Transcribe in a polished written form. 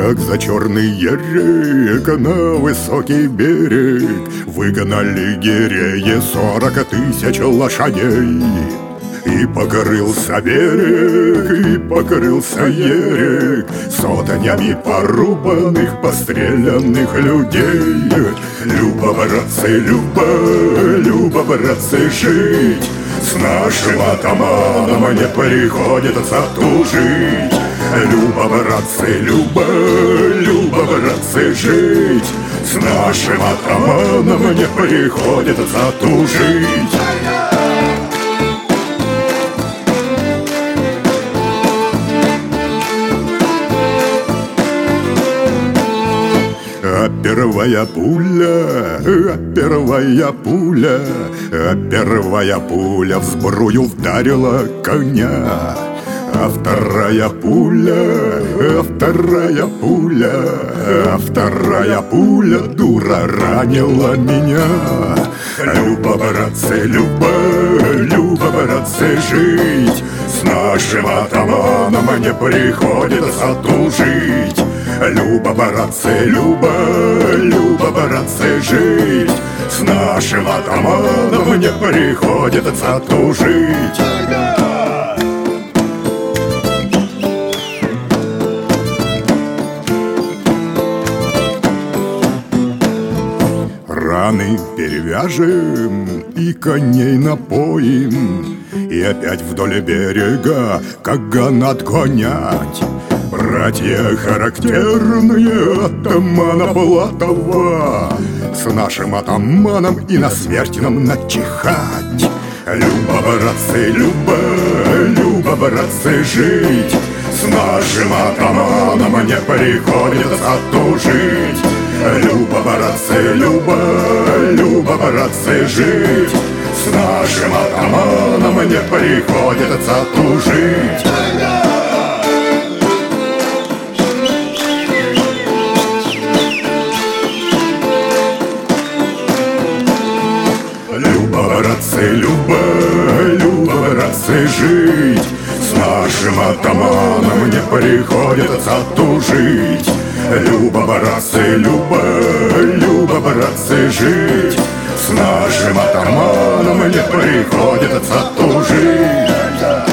Как за черный ерек на высокий берег выгнали гиреи 40 тысяч лошадей. И покрылся берег, и покрылся ерек сотнями порубанных, пострелянных людей. Люба, братцы, Люба, братцы, жить с нашим атаманом не приходится тужить. Люба, братцы, Люба, братцы, жить с нашим атаманом не приходится тужить. Первая пуля, первая пуля в сбрую вдарила коня. А вторая пуля, дура, ранила меня. Люба, братцы, Люба, братцы, жить с нашим атаманом не приходится тужить. Люба, братцы, Люба, братцы, жить с нашим атаманом не приходится тужить. Раны перевяжем и коней напоим, и опять вдоль берега каган отгонять. Братья характерные атамана Платова с нашим атаманом и на смерть нам начихать. Люба, братцы, Люба, братцы, жить с нашим атаманом не приходится тужить. Люба, братцы, Люба, братцы, жить с нашим атаманом не приходится тужить. Люба, братцы, Люба, братцы, жить с нашим атаманом не приходится тужить. Люба, братцы, Люба, братцы, жить с нашим атаманом не приходится тужить.